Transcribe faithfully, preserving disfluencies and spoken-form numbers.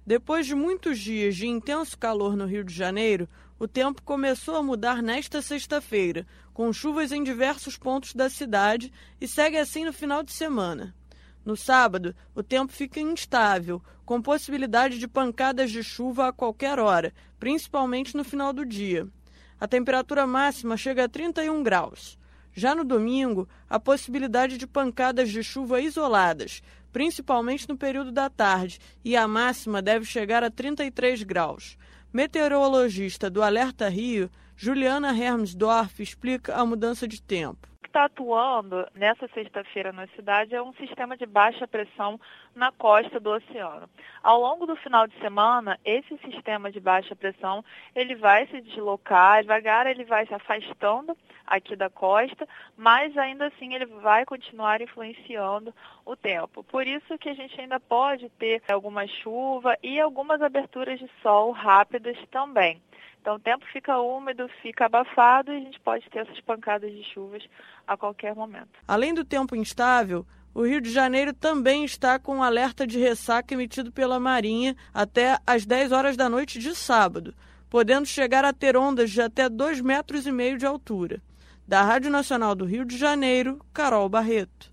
Depois de muitos dias de intenso calor no Rio de Janeiro, o tempo começou a mudar nesta sexta-feira, com chuvas em diversos pontos da cidade e segue assim no final de semana. No sábado, o tempo fica instável, com possibilidade de pancadas de chuva a qualquer hora, principalmente no final do dia. A temperatura máxima chega a trinta e um graus. Já no domingo, a possibilidade de pancadas de chuva isoladas, principalmente no período da tarde, e a máxima deve chegar a trinta e três graus. Meteorologista do Alerta Rio, Juliana Hermsdorf, explica a mudança de tempo. O que está atuando nessa sexta-feira na cidade é um sistema de baixa pressão na costa do oceano. Ao longo do final de semana, esse sistema de baixa pressão ele vai se deslocar, devagar ele vai se afastando aqui da costa, mas ainda assim ele vai continuar influenciando o tempo. Por isso que a gente ainda pode ter alguma chuva e algumas aberturas de sol rápidas também. Então o tempo fica úmido, fica abafado e a gente pode ter essas pancadas de chuvas a qualquer momento. Além do tempo instável, o Rio de Janeiro também está com um alerta de ressaca emitido pela Marinha até às dez horas da noite de sábado, podendo chegar a ter ondas de até dois metros e meio de altura. Da Rádio Nacional do Rio de Janeiro, Carol Barreto.